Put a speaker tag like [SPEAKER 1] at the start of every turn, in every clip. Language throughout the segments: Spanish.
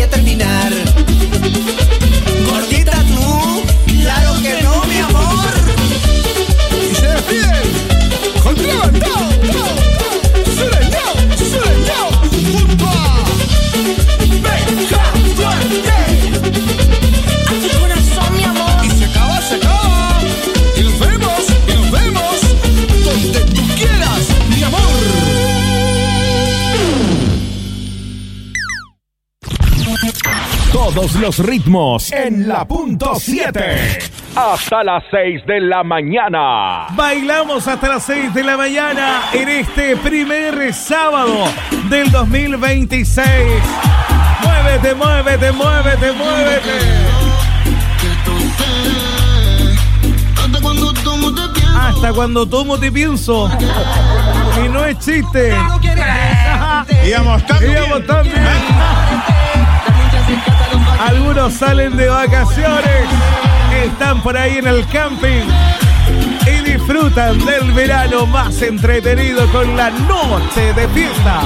[SPEAKER 1] a terminar. Gordita tú, claro que no, mi amor.
[SPEAKER 2] Y se despiden con Levantado, Sureñao, junto a Benja Duarte.
[SPEAKER 1] A tu corazón, mi amor.
[SPEAKER 2] Y se acaba. Y nos vemos donde tú quieras, mi amor.
[SPEAKER 3] Todos los ritmos en la punto 7. Hasta las 6 de la mañana.
[SPEAKER 4] Bailamos hasta las 6 de la mañana en este primer sábado del 2026. Muévete. Hasta cuando tomo te pienso. Y no es chiste.
[SPEAKER 2] Íbamos tan bien.
[SPEAKER 4] Algunos salen de vacaciones, están por ahí en el camping y disfrutan del verano más entretenido con la noche de fiesta.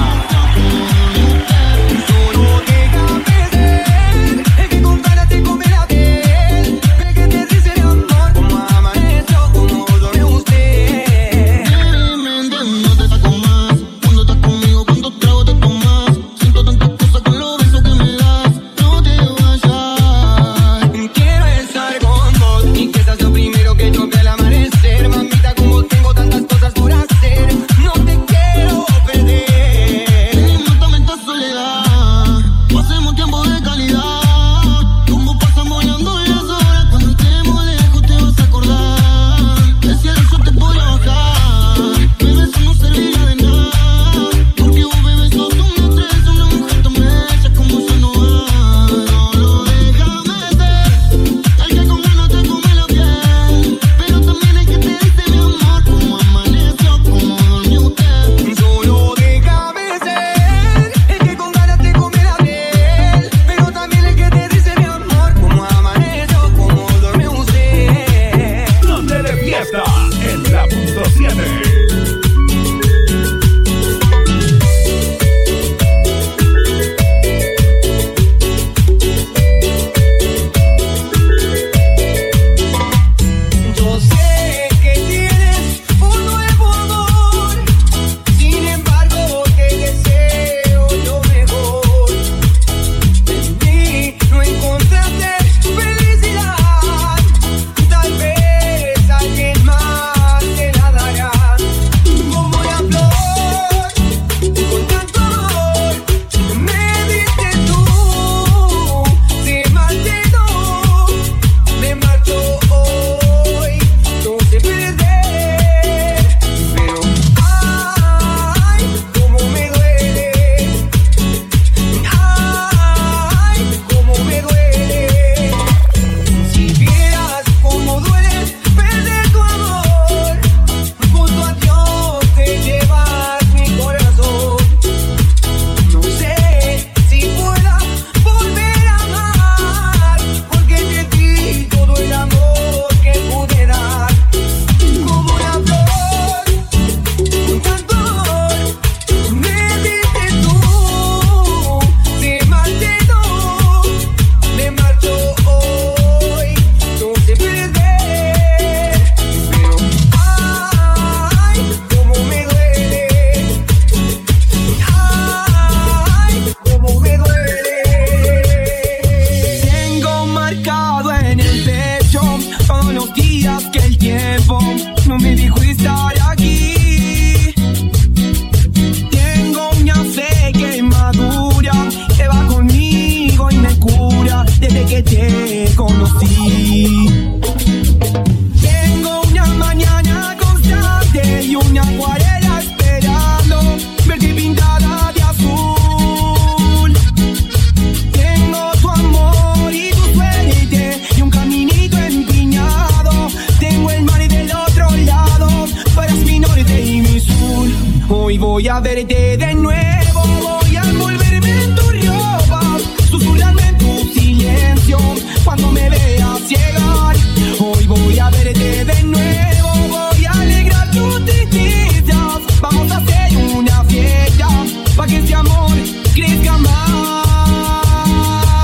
[SPEAKER 5] Voy a verte de nuevo, voy a envolverme en tu ropa, susurrarme en tu silencio, cuando me veas llegar. Hoy voy a verte de nuevo, voy a alegrar tus tristezas. Vamos a hacer una fiesta, pa' que este amor crezca más.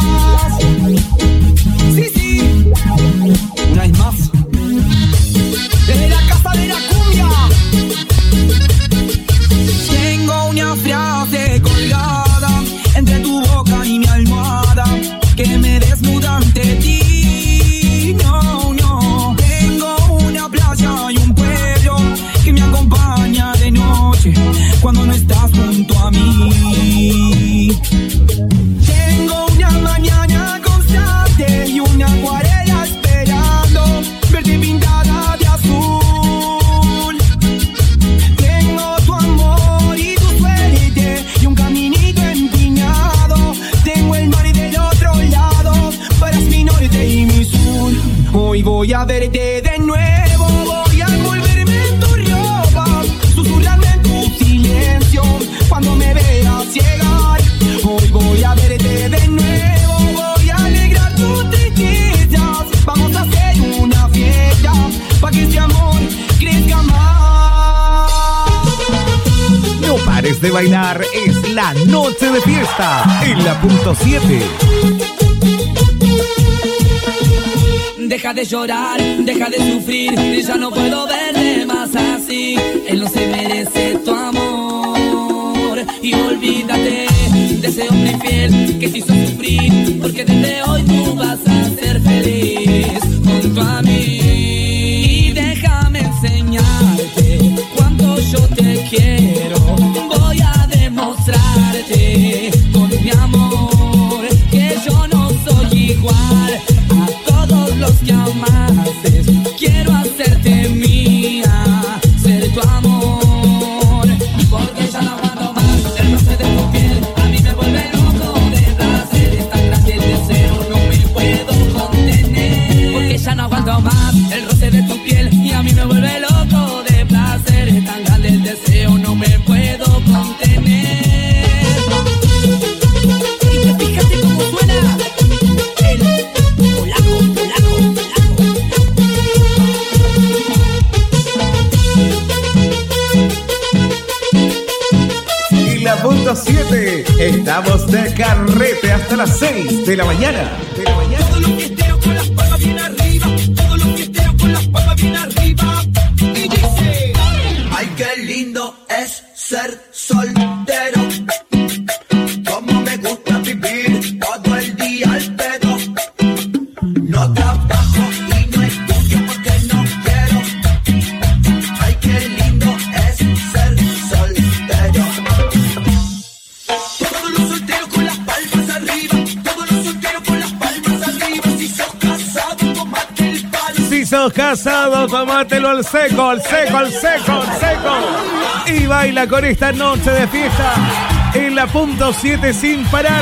[SPEAKER 5] quedándose colgada entre tu boca y mi almohada, que me desnuda ante ti. No, no, tengo una playa y un pueblo que me acompaña de noche cuando no estás junto a mí. Tengo una mañana constante y una acuarela esperando verte pintada de azul. Tengo tu amor y tu suerte y un caminito empinado. Tengo el mar del otro lado, para mi norte y mi sur. Hoy voy a verte de nuevo, voy a envolverme en tu ropa, susurrarme en tu silencio cuando me veas llegar. Hoy voy a verte de nuevo, voy a alegrar tus tristezas. Vamos a hacer una fiesta para que este amor crezca más.
[SPEAKER 4] No pares de bailar, es la noche de fiesta en la punto 7.
[SPEAKER 6] Deja de llorar, deja de sufrir, ya no puedo verte más así. Él no se merece tu amor y olvídate de ese hombre infiel que te hizo sufrir, porque desde hoy tú vas a ser feliz junto a mí. Y déjame enseñarte cuánto yo te quiero, voy a demostrarte con mi amor que yo no soy igual a todos los que amaste. Quiero hacerte mía, ser tu amor, porque ya no aguanto más el roce de tu piel. A mí me vuelve loco de placer, es tan grande el deseo, no me puedo contener. Porque ya no aguanto más el roce de tu piel y a mí me vuelve loco de placer, es tan grande el deseo, no me puedo contener. Y te fíjate cómo suena el polaco, polaco, polaco.
[SPEAKER 4] Y la punto 7, estamos de carrete hasta las 6 de la mañana.
[SPEAKER 5] Todos los fiesteros con las palmas bien arriba, todos los fiesteros con las palmas bien arriba. Y dice:
[SPEAKER 1] Ay, qué lindo es ser soltero. Cómo me gusta vivir todo el día al pedo. No trabajo y no estudio porque no quiero. Ay, qué lindo es ser soltero.
[SPEAKER 5] todos los solteros con las palmas arriba, todos los solteros con las palmas arriba. Si sos casado, tomate el palo.
[SPEAKER 4] Si sos casado, tomátelo al seco, al seco, al seco, al seco. Y baila con esta noche de fiesta en la punto 7 sin parar.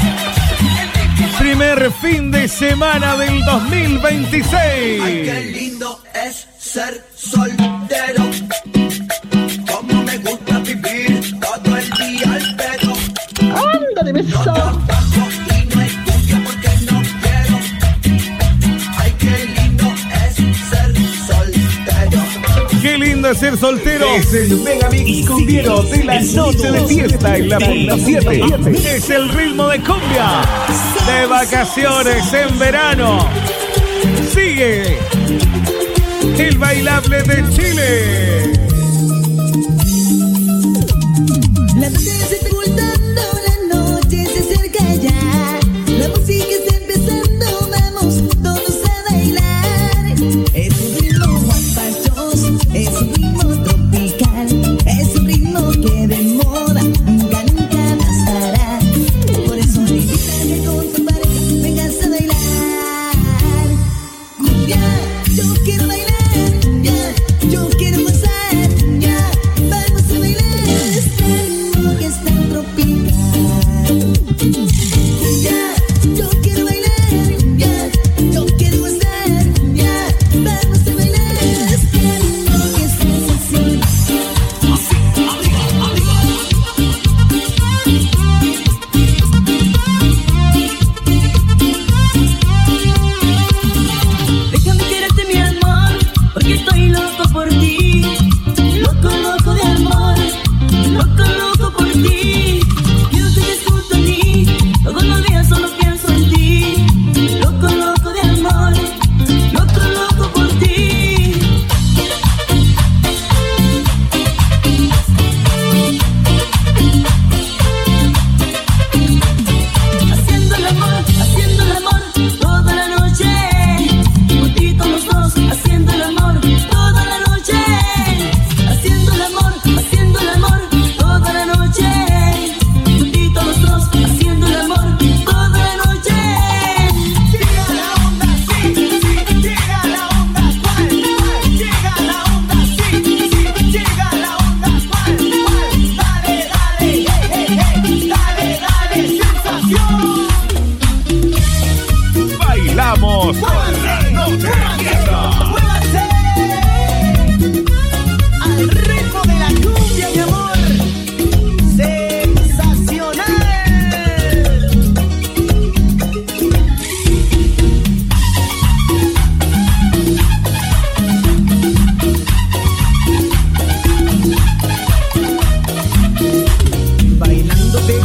[SPEAKER 4] Primer fin de semana del 2026.
[SPEAKER 1] Ay, qué lindo es ser soltero. Cómo me gusta vivir todo el día al pedo.
[SPEAKER 5] Ándale,
[SPEAKER 1] No trabajo y no estudio porque no quiero. Ay, qué lindo es ser soltero.
[SPEAKER 4] Qué lindo es ser soltero. Es el mega mix cumbiero de la noche de fiesta en la punto 7. Es el ritmo de cumbia de vacaciones en verano. Sigue el bailable de Chile.
[SPEAKER 7] La noche se está ocultando, la noche se acerca ya. La música está empezando, vamos todos a bailar. Es un ritmo guapachoso, es un ritmo tropical, es un ritmo que de moda nunca, nunca pasará. Por eso te invito a que con tu pareja vengas a bailar. Cumbia, yo quiero bailar, cumbia, yo quiero gozar.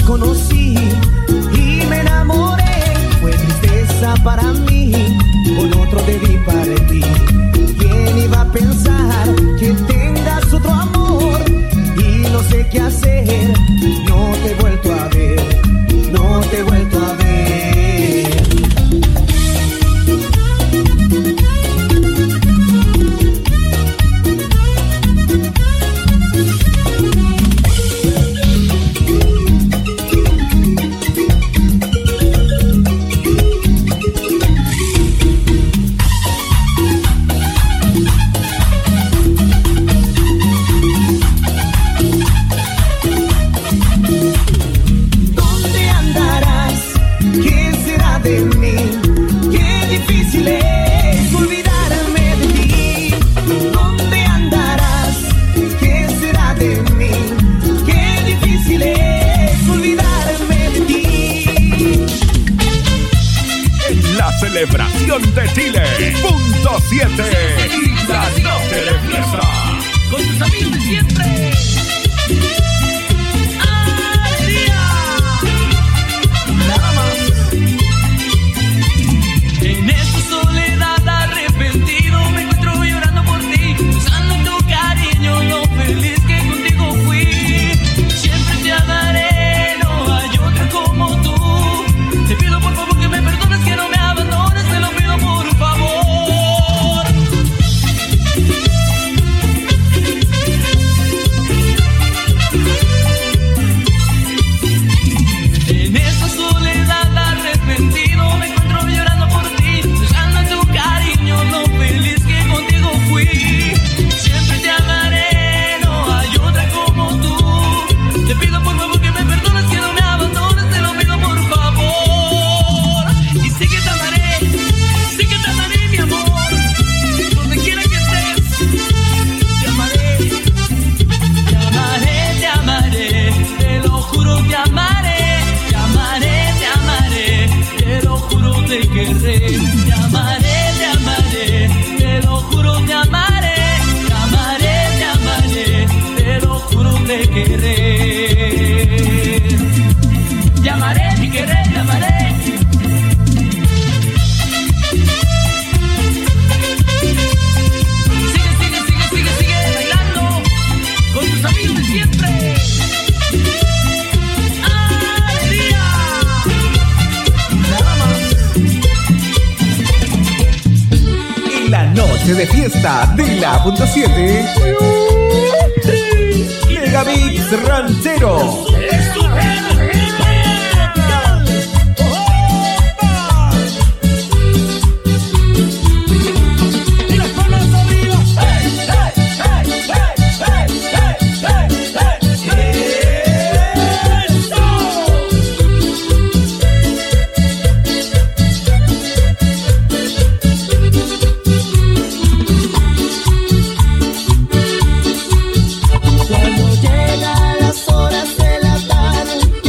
[SPEAKER 5] conocí y me enamoré. Fue tristeza para mí, con otro debí partir. ¿Quién iba a pensar que tengas otro amor? Y no sé qué hacer, no te he vuelto a ver, no te he vuelto a ver.
[SPEAKER 3] Celebración de Chile, punto 7. La noche de fiesta.
[SPEAKER 6] Con tus amigos de siempre. ¡Alegría! Nada más. En esta soledad arrepentido me encuentro llorando por ti, usando tu cariño, lo feliz que contigo fui. Siempre te amaré, no hay otra como tú. Te pido por favor que me perdones, que no me abandones, te lo pido por favor. En esta soledad arrepentido me encuentro llorando por ti, usando tu cariño, lo feliz que contigo fui. Siempre te amaré, no hay otra como tú. Te pido por favor que me perdones, que no me abandones, te lo pido por favor. Y sí que te amaré, mi amor, donde quiera que estés. Te amaré, te amaré, te amaré, te lo juro, te amaré, te amaré, te amaré, te lo juro, te querré. Te amaré, te amaré, te lo juro, te amaré, te amaré, te amaré, te lo juro, te querré. Te amaré, te querré, te amaré. Sigue bailando con tus amigos de siempre. ¡Alegría! Nada más.
[SPEAKER 4] Y la noche de fiesta de la punto 7. Megamix Ranchero.
[SPEAKER 5] Cuando llegan las horas de la tarde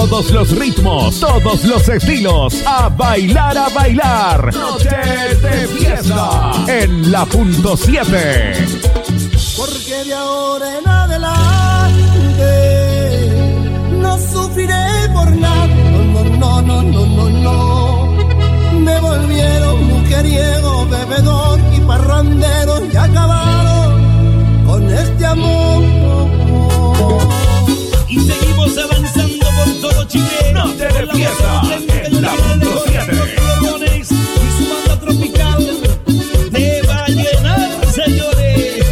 [SPEAKER 3] Todos los ritmos, todos los estilos. A bailar, a bailar. Noche de fiesta. En la punto 7.
[SPEAKER 8] Porque de ahora en adelante no sufriré por nada. No. Me volvieron mujeriego, bebedor y parrandero y acabaron con este amor.
[SPEAKER 9] Y seguimos avanzando por todo Chile.
[SPEAKER 3] Noche de fiesta. En la punto 7.
[SPEAKER 9] Y su banda tropical te va a llenar, señores.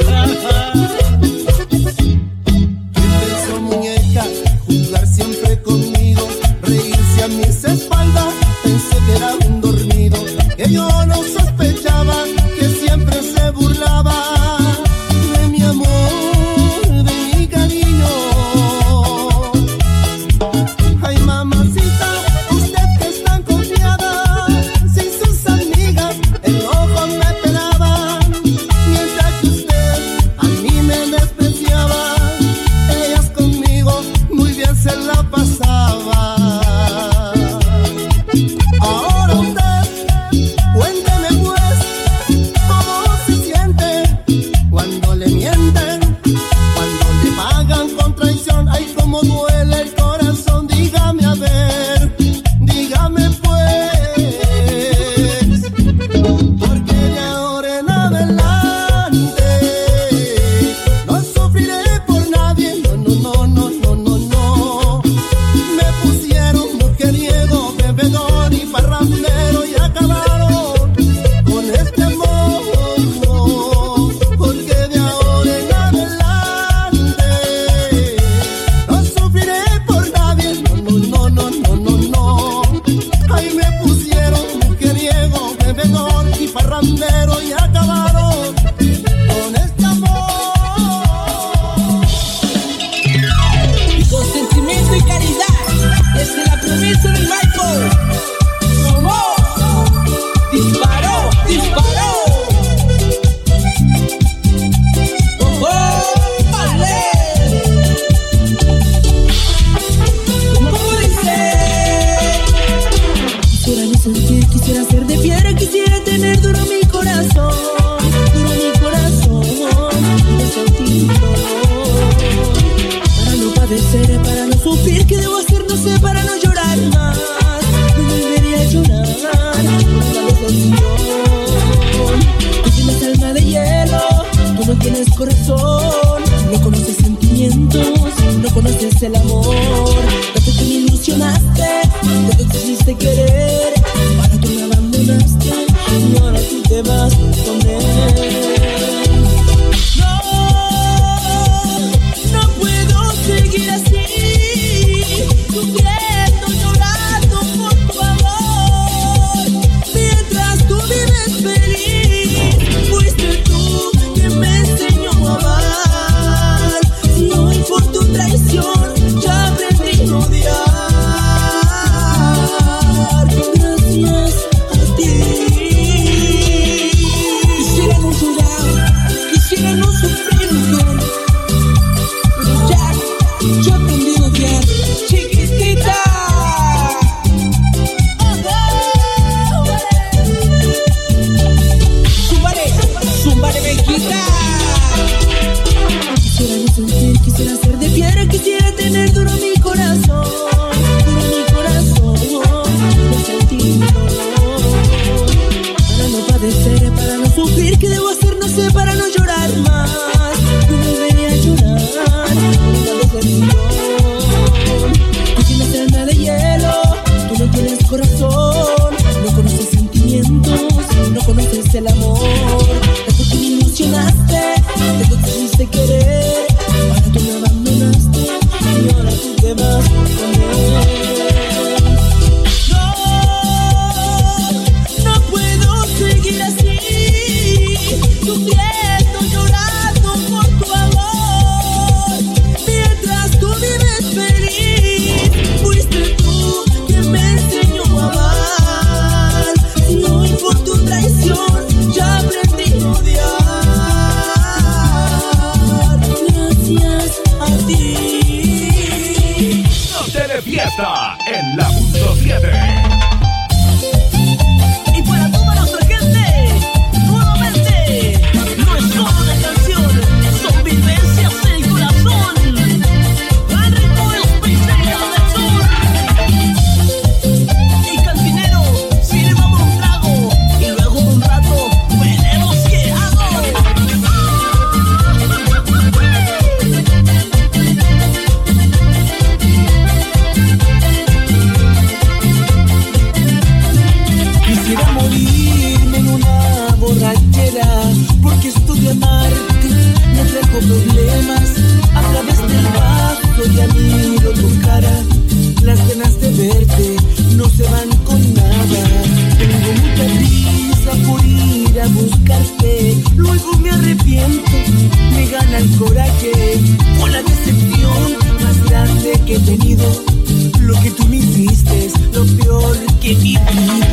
[SPEAKER 8] Empezó muñeca, jugar siempre conmigo, reírse a mis espaldas. Pensé que era un dormido, que yo no sospechaba que siempre se burlaba de mi amor, de mi cariño. Ay, mamacita, usted que es tan confiada, sin sus amigas el ojo me pelaban, mientras que usted a mí me despreciaba, ellas conmigo muy bien se la pasaba. Ahora usted, cuénteme pues, cómo se siente cuando le mienten, cuando le pagan con traición. Ay, cómo duele el corazón, dígame a ver, dígame pues. Porque de ahora en adelante no sufriré por nadie, no. Me pusieron mujeriego, bebedor y parrandero y acabaron con este amor. Porque de ahora en adelante no sufriré por nadie, no. Ay, me pusieron mujeriego, bebedor y parrandero y acabaron con este amor.
[SPEAKER 5] Y con sentimiento y caridad, desde la promesa del Michael. ¡Vamos! ¡Disparó! ¡Oh, vale! ¿Cómo dice? Quisiera no sentir, quisiera ser de piedra, quisiera tener duro mi corazón, no sentir dolor, para no padecer, para no sufrir, ¿qué debo hacer? No sé, para no llorar más, no volvería a llorar, nunca lo sentí. Tú tienes alma de hielo, tú no tienes corazón, no conoces sentimientos, no conoces el amor, tanto que me ilusionaste, tanto que quisiste querer, para tú me abandonaste, y ahora tú te vas con él. No puedo seguir así, sufriendo, llorando por tu amor, mientras tú vives feliz. Fuiste tú que me enseñó a amar, y hoy por tu traición ya aprendí a odiar. Gracias a ti. Quisiera no llorar, quisiera no sufrir, mujer, pero ya yo aprendí a odiar, chiquitita. Zúmbale, mejita. Quisiera no sentir, quisiera ser de piedra, quisiera tener duro mi corazón, no sentir dolor, para no padecer, para no sufrir, ¿qué debo hacer? No sé, para no llorar más, no volvería a llorar, nunca lo sentí. Tú tienes alma de hielo, tú no tienes corazón, no conoces sentimientos, no conoces el amor, tanto que me ilusionaste, tanto que quisiste querer, ahora tú me abandonaste, y ahora tú te vas
[SPEAKER 3] fiesta en la punto 7.
[SPEAKER 9] Y para toda nuestra gente, nuevamente, no es solo una canción, son vivencias del corazón. Al ritmo de los prisioneros del sur. Y cantinero, sirvamos un trago y luego de un rato veremos qué hago. Quisiera morirme en una borrachera, porque esto de amarte me trajo problemas. A través del vaso ya miro tu cara, las ganas de verte no se van con nada. Tengo mucha prisa por ir a buscarte, luego me arrepiento, me gana el coraje por la decepción más grande que he tenido. Lo que tú me hiciste es lo peor que he vivido.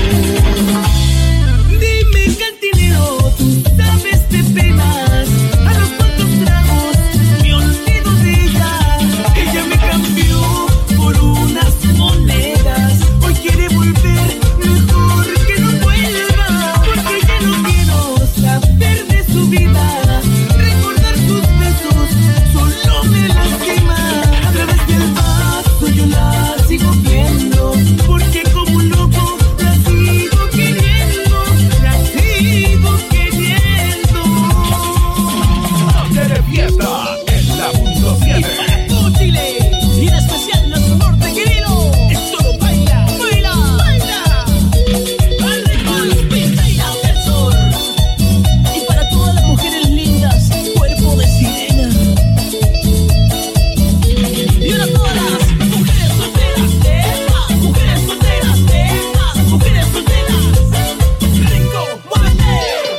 [SPEAKER 9] Dime, cantinero, tú sabes de penas. A los cuantos tragos me olvido de ella. Ella me cambió por unas monedas. Hoy quiere volver, mejor que no vuelva, porque ya no quiero saber de su vida. Recordar sus besos solo me lastima. A través del vaso yo la sigo viendo, porque como un loco la sigo queriendo, la sigo queriendo.
[SPEAKER 3] Noche de fiesta en la punto
[SPEAKER 9] Y
[SPEAKER 3] 7.
[SPEAKER 9] para todo Chile, y en especial nuestro norte querido, esto lo baila, baila, baila. Al ritmo de los prisioneros del sur. Y para todas las mujeres lindas, cuerpo de sirena. Y ahora todas las mujeres solteras de estas, mujeres solteras de estas, mujeres solteras. Rico, muévete.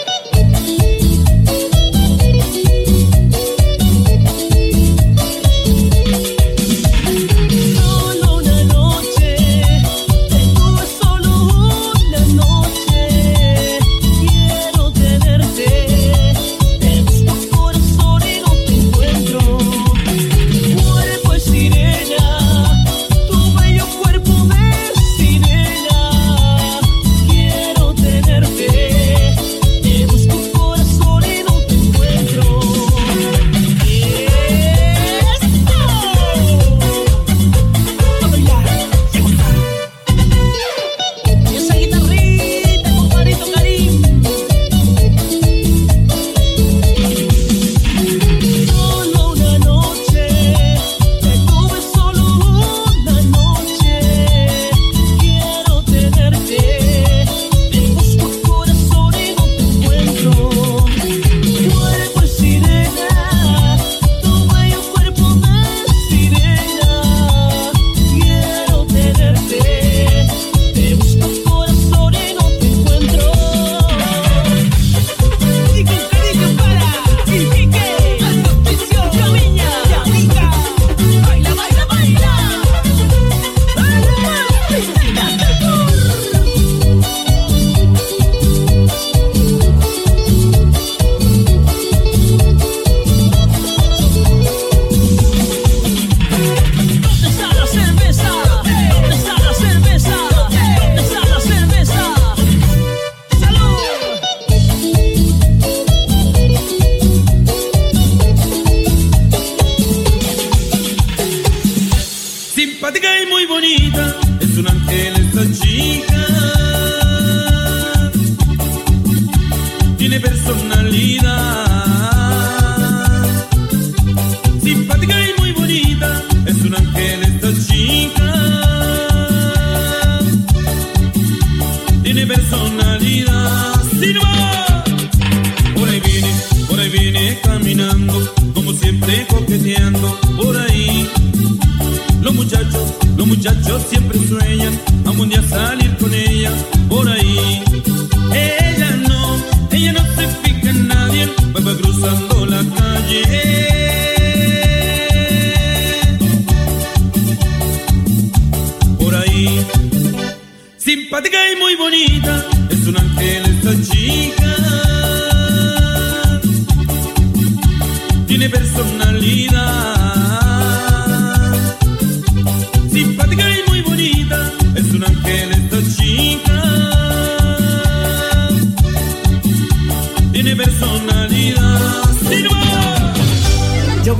[SPEAKER 9] Solo una noche, te tuve solo una noche. Quiero tenerte, te busco corazón y no te encuentro. Cuerpo de sirena, tu bello cuerpo de sirena. Quiero tenerte, te busco corazón y no te encuentro. A bailar y a gozar. Y esa guitarrita, compadrito Karim. Solo una noche, te tuve solo una noche. Quiero tenerte, te busco corazón y no te encuentro. Cuerpo de sirena, tu bello cuerpo de sirena. Quiero tenerte, te busco corazón y no te encuentro. Y con cariño para Iquique, Patricio, Viña, Yanica. Baila, baila, baila. Prisioneras del sur. ¿Dónde está la cerveza? ¿Dónde está la cerveza? ¿Dónde está la cerveza? ¡Salud!
[SPEAKER 10] Simpática y muy bonita, es un ángel esta chica. Tiene personalidad. Simpática y muy bonita, es un ángel esta chica. Tiene personalidad. ¡Sirva! Por ahí viene caminando, como siempre coqueteando. Por ahí los muchachos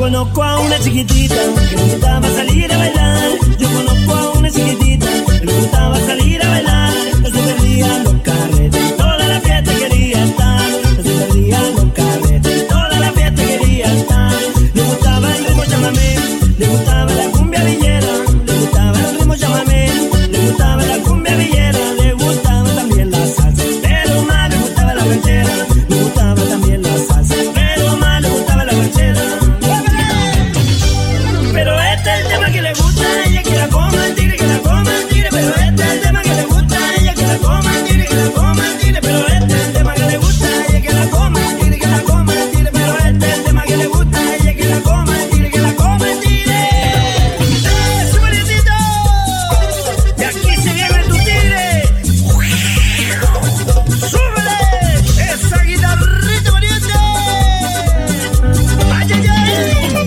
[SPEAKER 9] conozco a una chiquitita que le gustaba salir a bailar. Yo conozco a una chiquitita que le gustaba salir a bailar. No se perdía los carretes, toda la fiesta quería estar. No se perdía los carretes, toda la fiesta quería estar. Le gustaba el ritmo chamamé, le gustaba la cumbia villera. Le gustaba el ritmo chamamé, le gustaba la cumbia villera. Le gustaba también la salsa, pero más le gustaba la ranchera. Le gustaba también la salsa, pero más le gustaba la ranchera. Pero este es el tema que le gusta a ella, que la coma el tigre, que la coma el tigre. Pero este es el tema que le gusta a ella, que la coma el tigre, que la coma el tigre. Pero este es el tema que le gusta a ella, que la coma el tigre, que la coma el tigre. Pero este es el tema que le gusta a ella, que la coma el tigre, que la coma el tigre. ¡Supercito! Y aquí se viene tu tigre. ¡Súbele! ¡Esa guitarrita pariente! ¡Ay, ay, ay!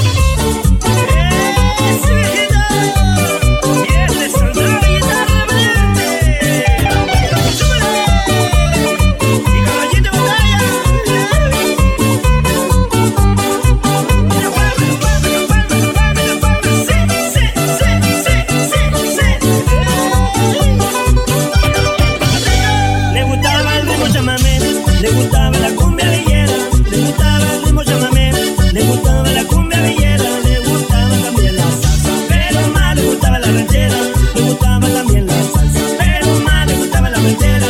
[SPEAKER 9] Le gustaba el ritmo chamamé, le gustaba la cumbia villera. Le gustaba el ritmo chamamé, le gustaba la cumbia villera. Le gustaba también la salsa, pero más le gustaba la ranchera. Le gustaba también la salsa, pero más le gustaba la ranchera.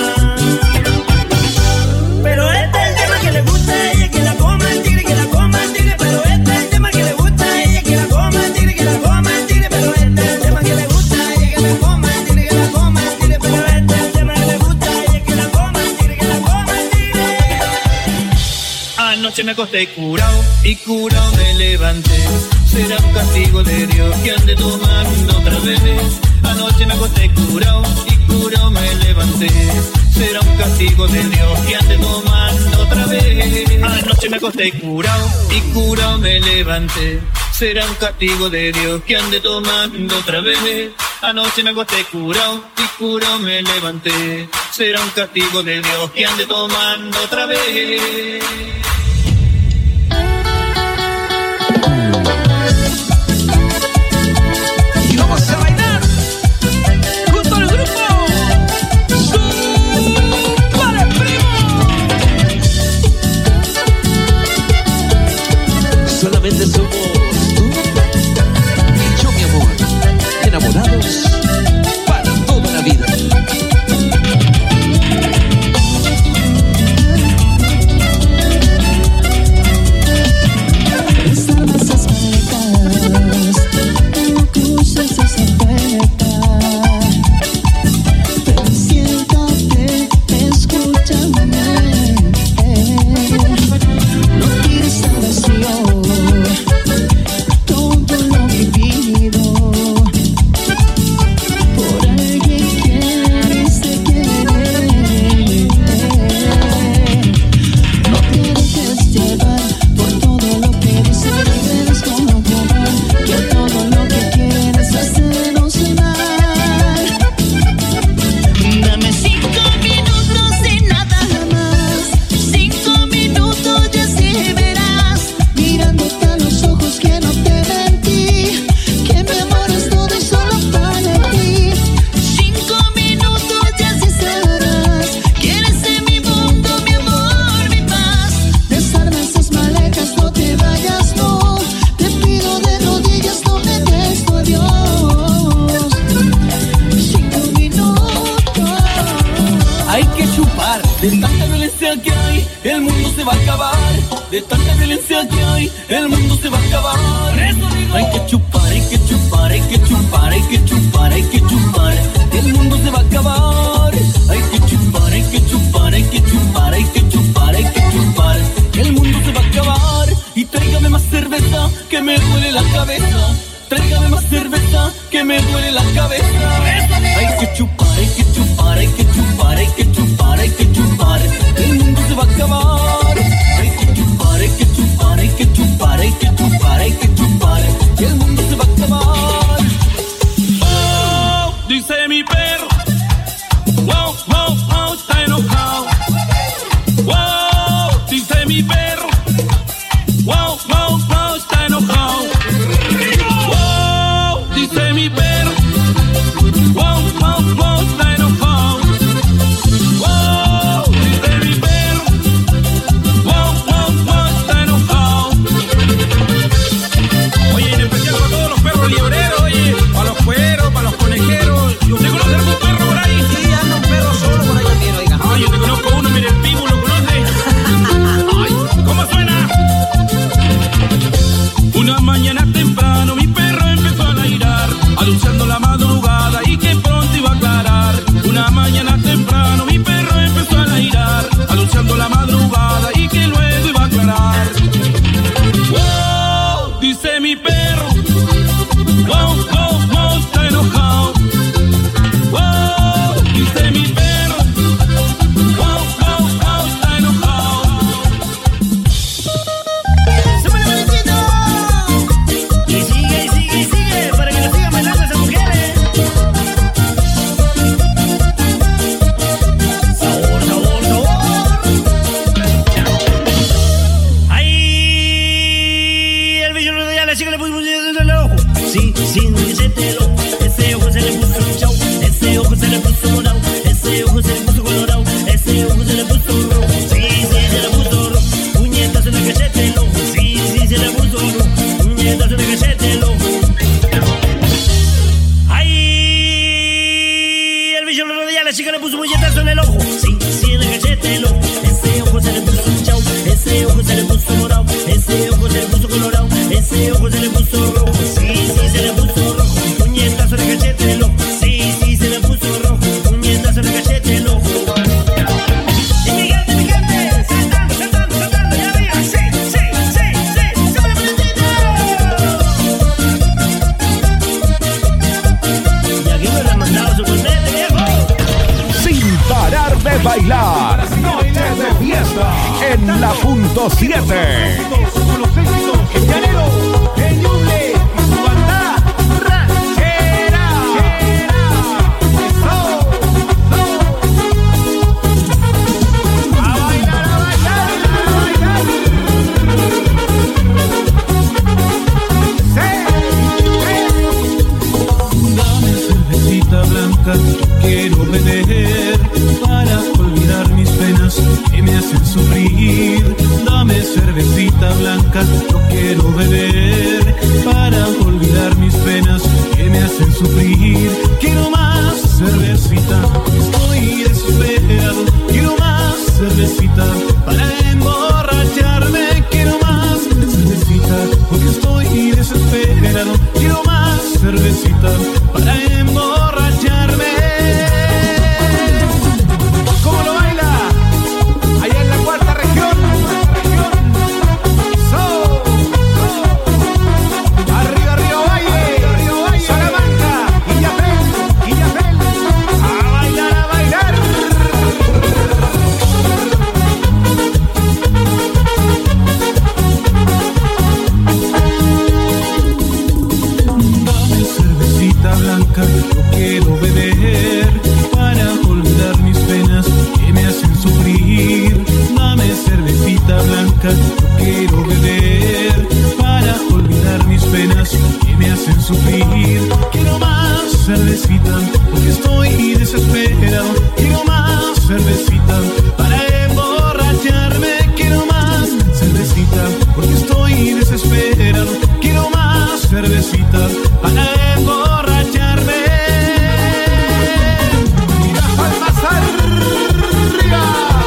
[SPEAKER 9] Pero este es el tema que le gusta a ella, que la coma el tigre, que la coma el tigre. Pero este es el tema que le gusta a ella, que la coma el tigre, que la coma el tigre. Pero este es el tema que le gusta a ella, que la coma el tigre, que la coma el tigre. Pero este es el tema que le gusta a ella, que la coma el tigre, que la coma el tigre.
[SPEAKER 10] Anoche me acosté curado y curado me levanté. Será un castigo de Dios que ande tomando otra vez. Anoche me acosté curado y curado me levanté. Será un castigo de Dios que ande tomando otra vez. Anoche me acosté curado y curado me levanté. Será un castigo de Dios que ande tomando otra vez. Anoche me acosté curado y curado me levanté. Será un castigo de Dios que ande tomando otra vez.
[SPEAKER 2] Y vamos a bailar junto al grupo Super Primo.
[SPEAKER 11] Solamente somos tú y yo, mi amor, enamorados para toda la vida.
[SPEAKER 6] De tanta violencia que hay, el mundo se va a acabar. De tanta violencia que hay, el mundo se va a acabar. Hay que chupar, hay que chupar, hay que chupar, hay que chupar, hay que chupar. El mundo se va a acabar. Hay que chupar, hay que chupar, hay que chupar, hay que chupar, hay que chupar. El mundo se va a acabar. Y tráigame más cerveza, que me duele la cabeza. Tráigame más cerveza, que me duele la cabeza. Hay que chupar, hay que chupar, hay que chupar, hay que chupar, hay que chupar. El mundo se va a acabar. Hay que chupar, hay que chupar, hay que chupar, hay que chupar, hay que chupar. Y el mundo se va a acabar.
[SPEAKER 10] Oh, dice mi perro. Wow, wow, wow, está enojado. Wow, dice mi perro. Wow, wow, wow, está enojado.
[SPEAKER 9] sí, sin cachetelo. Ese ojo se le puso chau, ese ojo se le puso morado, ese ojo se le puso colorado, ese ojo se le puso rojo, sí, sí, se le puso rojo. Puñetazo en la cachete el ojo, sí, sí, se le puso rojo. Puñetazo en la cachete el ojo. ¡Ay! El bicho lo rodilla, la chica le puso puñetazo en el ojo, sí, sí, en la cachete el ojo. Ese ojo se le puso chau, ese ojo se le puso morado, ese ojo se le puso colorado, ese ojo se le puso rojo, sí, sí, se le puso rojo. Puñetazo en la cachete el ojo, sí, sí, se le puso rojo. Puñetazo en la cachete el ojo. Y mi gente, saltando, saltando, saltando, ya arriba, sí, sí, sí, sí, ¡súbele, pelotito! Y aquí me lo han mandado su contente, viejo.
[SPEAKER 3] Sin parar de bailar. Noche de fiesta en la punto 7.
[SPEAKER 4] Con los éxitos, el llanero, el Ñuble y su banda ranchera. Eso, a bailar, a bailar, a bailar.
[SPEAKER 10] Dame cervecita blanca, quiero beber para olvidar mis penas que me hacen sufrir. Dame cervecita blanca, yo quiero beber para olvidar mis penas que me hacen sufrir. Quiero más cervecita, estoy desesperado. Quiero más cervecita para emborracharme. Quiero más cervecita porque estoy desesperado. Quiero más cervecita para emborracharme.
[SPEAKER 4] ¿Cómo lo baila? Allá en la cuarta región. Arriba, Río Valle, Salamanca, Illapel, a bailar, a bailar.
[SPEAKER 10] Dame cervecita blanca, yo quiero beber para olvidar mis penas que me hacen sufrir. Dame cervecita blanca, yo quiero beber para olvidar mis penas que me hacen sufrir. Quiero más cervecita porque estoy desesperado. Quiero más cervecita para emborracharme. Quiero más cervecita porque estoy desesperado. Quiero más cervecita para emborracharme.
[SPEAKER 4] Y las palmas arriba.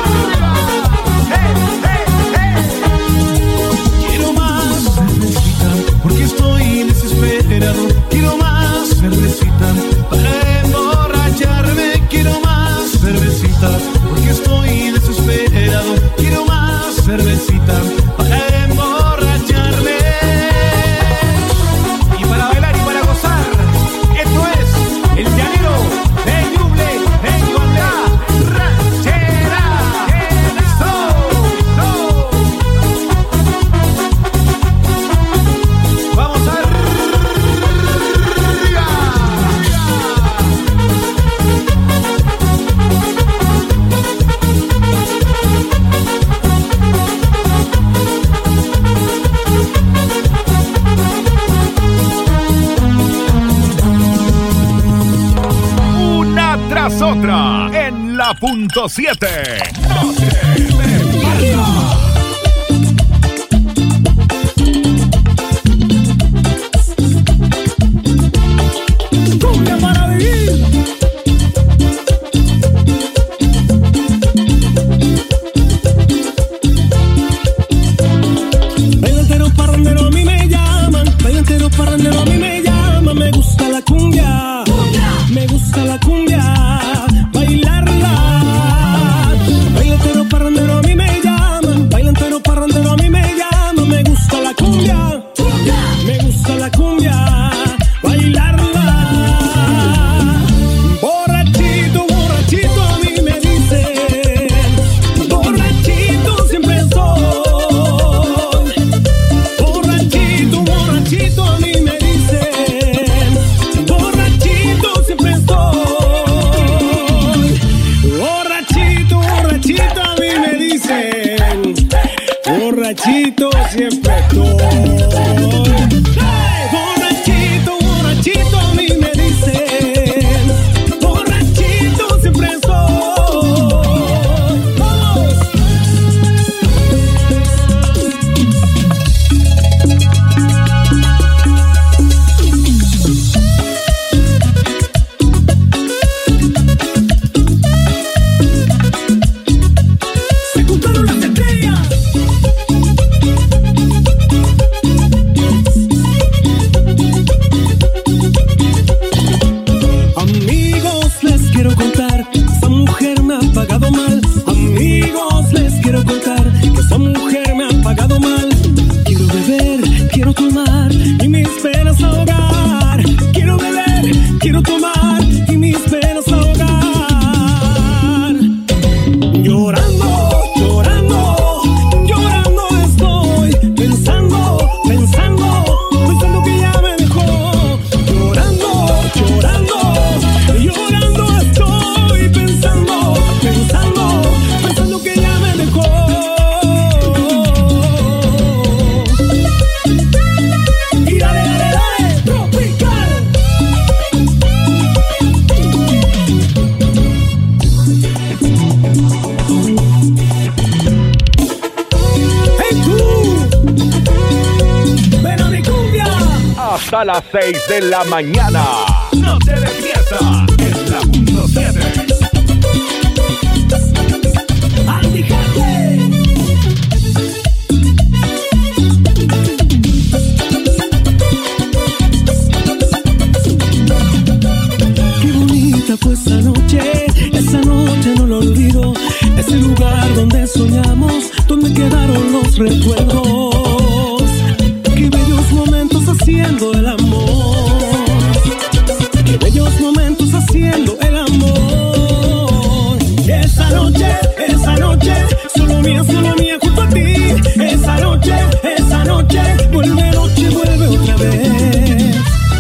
[SPEAKER 10] Quiero más cervecita porque estoy desesperado. Quiero más cervecita para emborracharme. Quiero más cervecita porque estoy desesperado. Quiero más cervecita para emborracharme.
[SPEAKER 4] Y para bailar y para gozar, esto es el llanero de Ñuble en Guandá ranchera. Vamos arriba.
[SPEAKER 3] Una tras otra en la punto 7.
[SPEAKER 9] Cumbia para vivir. Bailantero parrandero a mí me llaman, bailantero parrandero a mí me llaman. Me gusta la cumbia, me gusta la cumbia, bailarla. Bailantero parrandero a mí me llaman, bailantero parrandero a mí me llaman. Me gusta la cumbia, me gusta la cumbia, bailarla. Borrachito, borrachito a mí me dicen, borrachito siempre soy. Borrachito, borrachito a mí me dicen,
[SPEAKER 3] hasta las 6 de la mañana. Noche de fiesta en la punto 7.
[SPEAKER 9] Qué bonita fue esa noche no lo olvido. Ese lugar donde soñamos, donde quedaron los recuerdos. Qué bellos momentos haciendo el amor. Qué bellos momentos haciendo el amor. Esa noche, solo mía junto a ti. Esa noche, vuelve otra vez.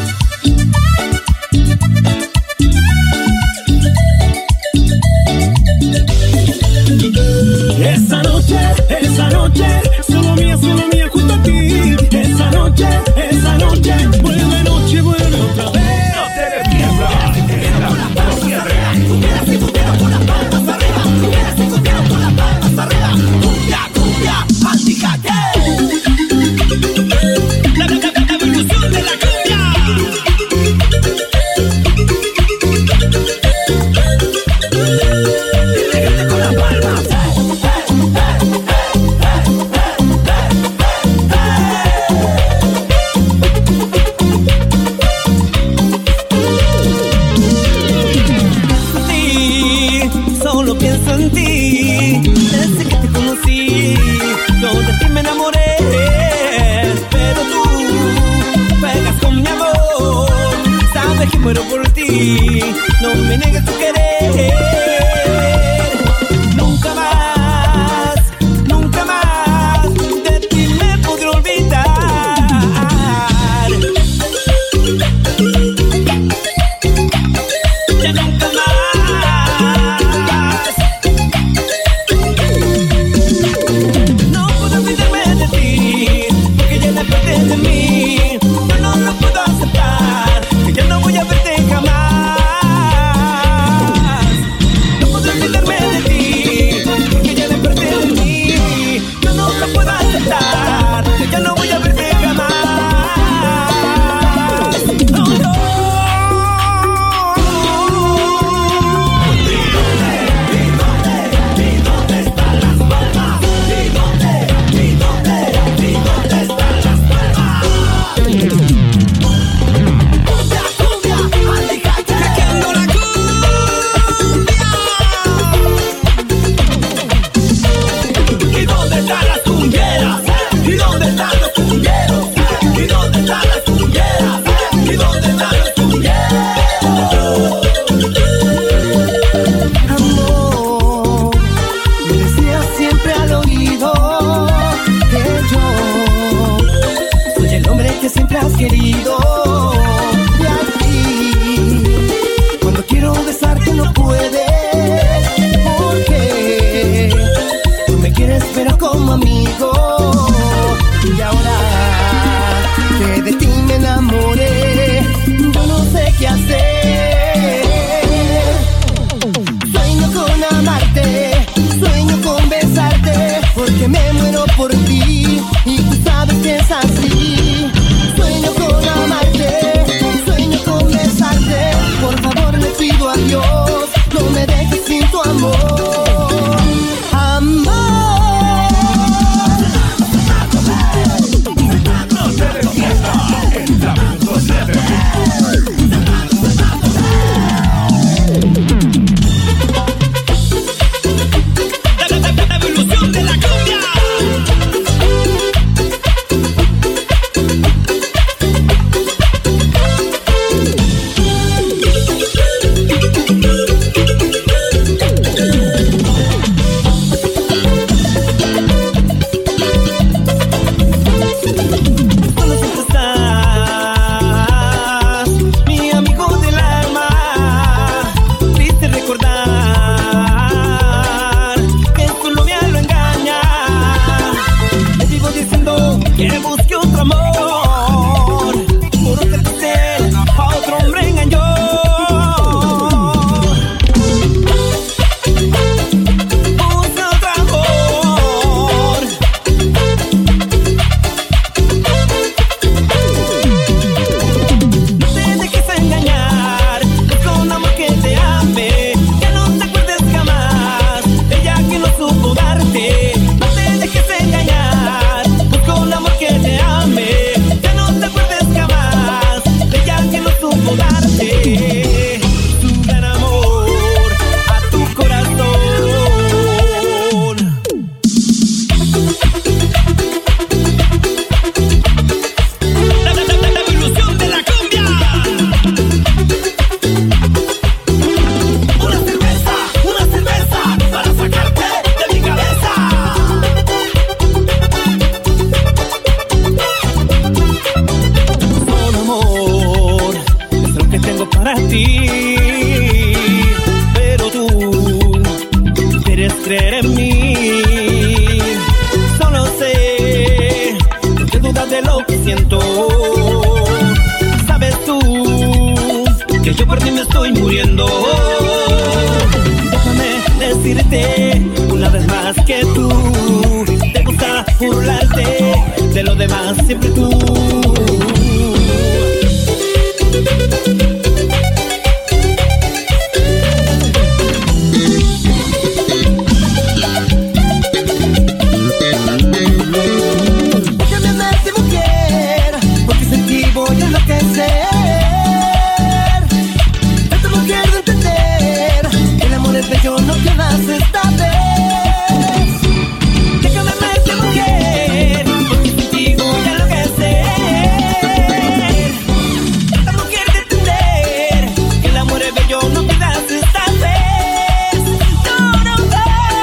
[SPEAKER 9] Esa noche, solo mía junto a ti. Esa noche, vuelve otra vez.
[SPEAKER 3] No te despiertas en la punto 7.
[SPEAKER 5] Con las palmas arriba, con las palmas arriba. Cumbia, andíjate. La evolución de la cumbia. Con las palmas.
[SPEAKER 9] Solo pienso en ti, desde que te conocí, yo de ti me enamoré, pero tú juegas con mi amor, sabes que muero por ti, no me niegues tu querer, nunca más, de ti me podré olvidar. Ya nunca más. No puedo olvidarme de ti, porque ya no parte de mí. Yo no lo puedo aceptar, que ya no voy a verte jamás. No
[SPEAKER 5] que yo por ti me estoy muriendo. Déjame decirte una vez más que tú te gusta burlarte de lo demás, siempre tú.
[SPEAKER 7] Yo no quedas esta vez. Déjame amarte, mujer, porque contigo ya lo que sé. Esta mujer de entender que el amor es bello, no quedas esta vez. No, no, no.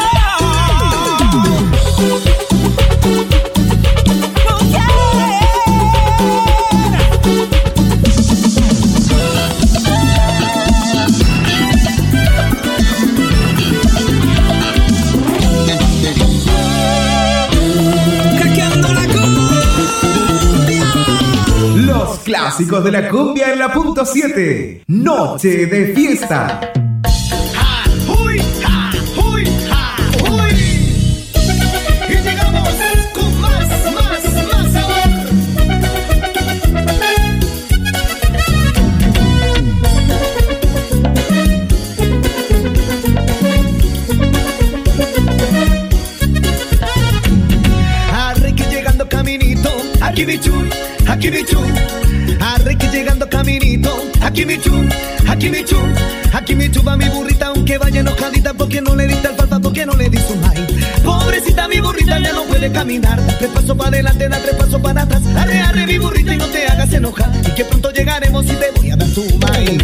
[SPEAKER 4] Clásicos de la cumbia en la punto 7. Noche de fiesta.
[SPEAKER 2] Y llegamos con más sabor. Arre que llegando caminito, aquí bichu, aquí bichu. Arre que llegando caminito, aquí mi chu va mi burrita aunque vaya enojadita porque no le diste alfalfa, porque no le di su maíz. Pobrecita mi burrita ya no puede caminar, 3 pasos para adelante, da 3 pasos para atrás. Arre, arre mi burrita y no te hagas enojar, y que pronto llegaremos y te voy a dar tu maíz.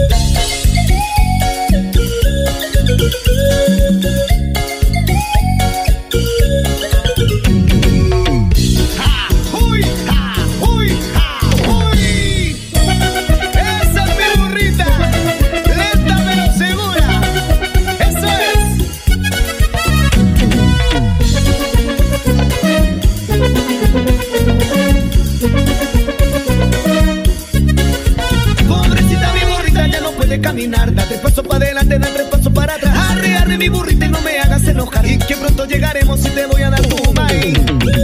[SPEAKER 2] Caminar, da 3 pasos para adelante, da 3 pasos para atrás. Arre, arre mi burrita y no me hagas enojar, y que pronto llegaremos y te voy a dar tu maíz.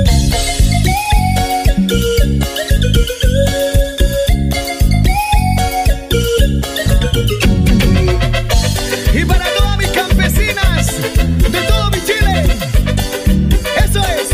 [SPEAKER 2] Y para todas mis campesinas de todo mi Chile, eso es.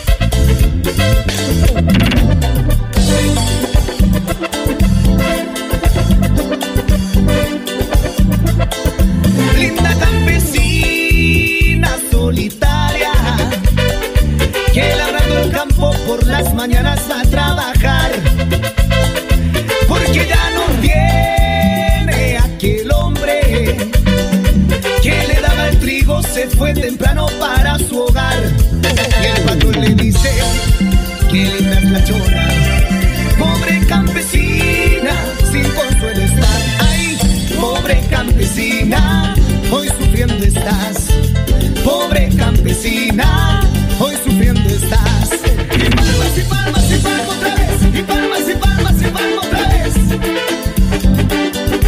[SPEAKER 2] Linda campesina solitaria que labrando el campo por las mañanas va a trabajar, porque ya no tiene aquel hombre que le daba el trigo, se fue temprano para su hogar. Y el patrón le dice que linda es la chona, pobre campesina sin consuelo estar. Ay, pobre campesina, hoy sufriendo estás. Pobre campesina, hoy sufriendo estás. Y palmas y palmas y palmas otra vez. Y palmas y palmas y palmas otra vez.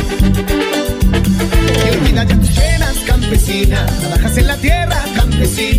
[SPEAKER 2] Y olvida ya tus penas, campesina. Trabajas en la tierra, campesina.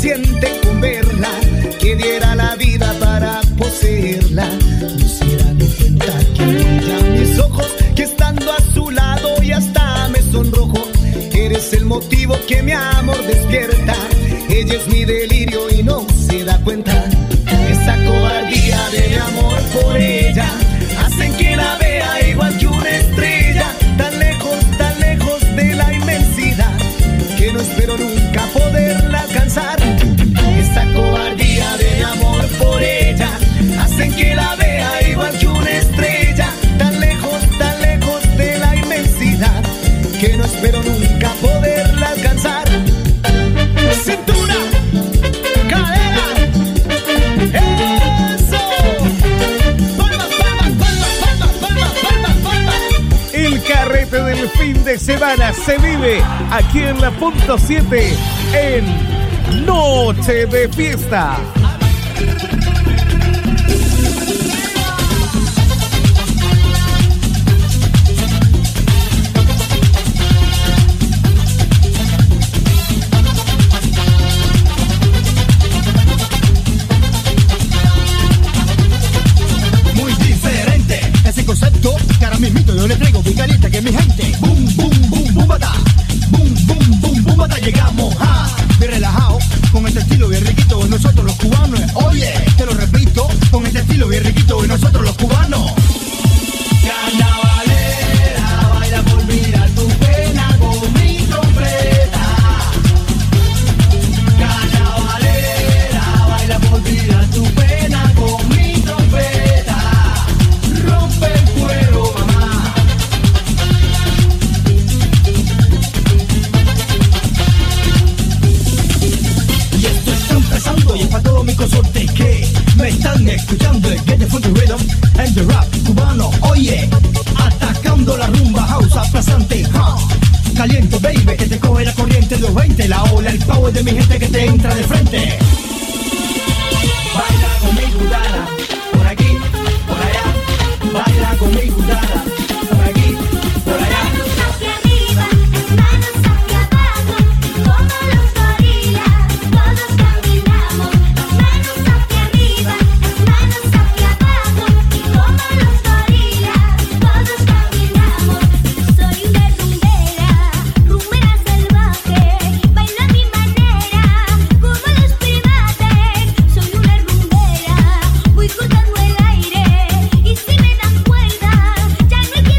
[SPEAKER 2] suficiente con verla, que diera la vida para poseerla. No se da ni cuenta que brillan mis ojos, que estando a su lado y hasta me sonrojo. Eres el motivo que mi amor despierta. Ella es mi delirio y no se da cuenta. Esa cobardía de mi amor por ella hacen que la vea igual que una estrella, tan lejos de la inmensidad, que no espero nunca poderla alcanzar. Esa cobardía de mi amor por ella hacen que la vea igual que una estrella, tan lejos de la inmensidad, que no espero nunca poderla alcanzar. Cintura, cadera, eso. Palmas, palmas, palmas, palmas, palmas, palmas.
[SPEAKER 4] El carrete del fin de semana se vive aquí en la punto 7 en Noche de Fiesta.
[SPEAKER 12] Muy diferente ese concepto que ahora mismito yo le traigo muy caliente que mi gente. Boom, boom, boom, boom, bata. Boom, boom, boom, boom, bata. Llegamos a bien relajado con este estilo bien riquito de nosotros los cubanos. Oye, te lo repito, con este estilo bien riquito de nosotros los cubanos. Carnavalera, baila por mirar tu pena con mi trompeta. Carnavalera, baila por mirar tu pena con mi trompeta. Rompe el cuero, mamá. Y esto está empezando y es para todos mis consortes que me están escuchando. El Get the Funky Rhythm and the Rap cubano. Oye, atacando la rumba house aplazante. Caliente, baby, que te coge la corriente de los 20. La ola, el power de mi gente que te entra de frente. Baila con mi gudara, por aquí, por allá. Baila con mi gudara, por aquí, por allá.
[SPEAKER 13] Manos hacia arriba, manos hacia abajo, como los gorilas, todos caminamos. Manos hacia arriba, manos hacia abajo, como los gorilas, todos caminamos. Soy una rumbera, rumbera salvaje, bailo a mi manera, como los primates. Soy una rumbera, voy cortando el aire, y si me dan cuerda, ya no hay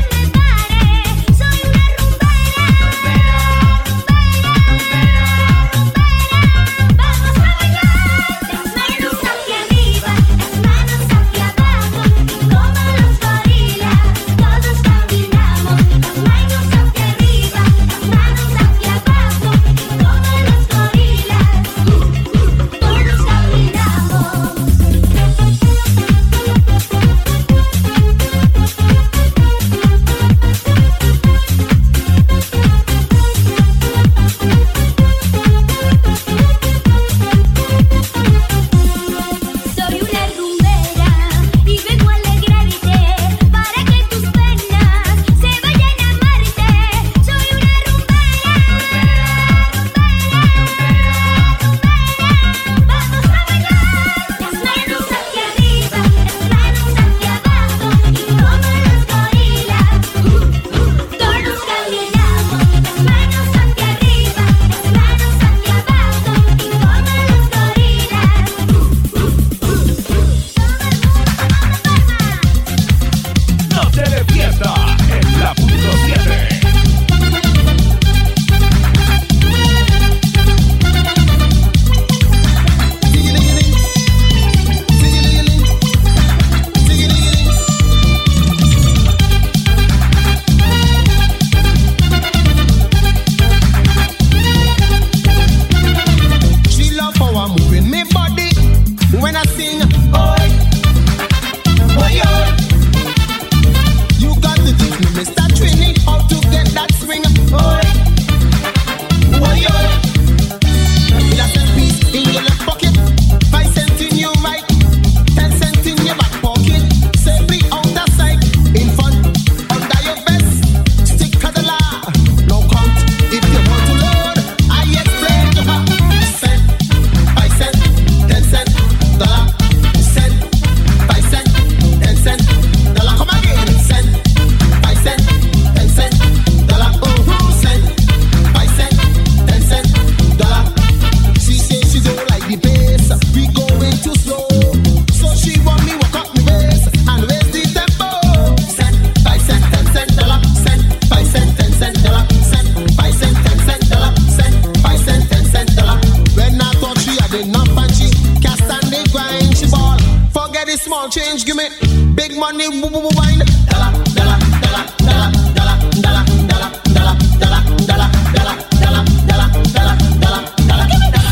[SPEAKER 8] on the wine. Dala, dala, dala, dala, dala, dala, dala, dala, dala, dala, dala, dala, dala, dala, dala, dala.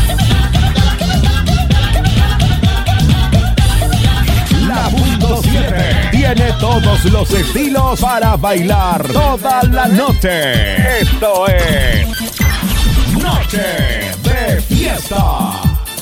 [SPEAKER 3] La punto 7 tiene todos los estilos para bailar toda la noche. Esto es Noche de Fiesta.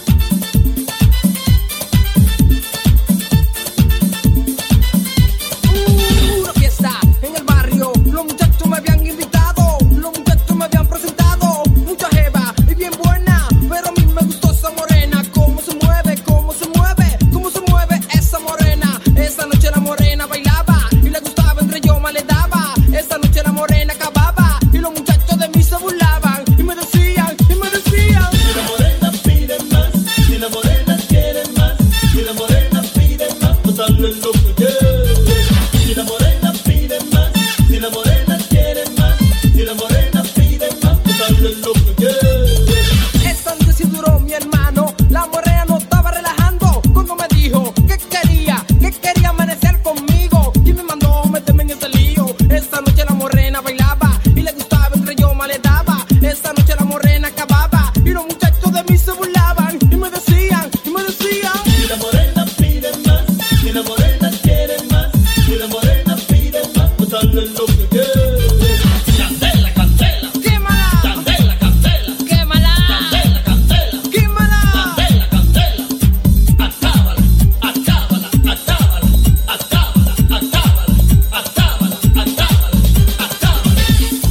[SPEAKER 5] Una fiesta en el barrio, los muchachos me habían invitado, los muchachos me habían presentado, mucha jeva y bien buena, pero a mí me gustó esa morena, cómo se mueve, cómo se mueve, cómo se mueve esa morena. Esa noche la morena bailaba y le gustaba, entre yo más le daba. Esa noche la morena acababa y los muchachos de mí se burlaban y me decían, y me decían.
[SPEAKER 10] Si la morena pide más, si la morena quiere más, si la morena pide más, pues dale lo que quiere. Si la morena pide más, si la morena quiere más, si la morena pide más, pues dale lo que quiere.
[SPEAKER 5] Esa noche sí duró mi hermano, la morena no estaba relajando cuando me dijo que quería amanecer conmigo y me mandó meterme en ese lío. Esa noche la morena bailaba y le gustaba, entre yo más le daba. Esa noche la morena acababa y los muchachos de mí se burlaban y me decían, y me decían.
[SPEAKER 10] Si la morena pide más, si la morena quiere más, si la morena pide más, pues dale lo que quiere. Candela, candela,
[SPEAKER 5] Quémala,
[SPEAKER 10] candela, candela,
[SPEAKER 5] quémala,
[SPEAKER 10] candela, candela,
[SPEAKER 5] quémala.
[SPEAKER 10] candela, candela. Acábala, acábala, acábala, acábala, acábala, acábala, acábala.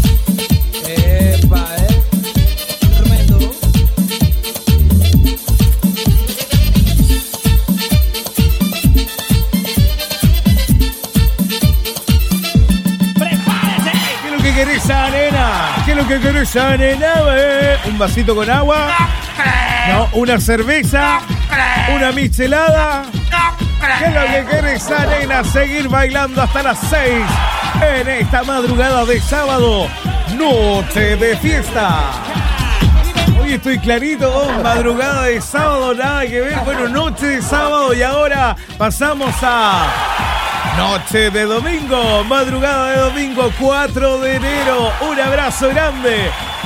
[SPEAKER 5] Epa, tremendo.
[SPEAKER 4] ¿Qué es lo que querés, nena? ¿Qué es lo que querés, nena? ¿Un vasito con agua? No, una cerveza, una michelada. ¿Qué es lo que querés, nena? Seguir bailando hasta las 6 en esta madrugada de sábado, Noche de Fiesta. Hoy estoy clarito, madrugada de sábado, nada que ver. Bueno, noche de sábado y ahora pasamos a noche de domingo, madrugada de domingo 4 de enero. Un abrazo grande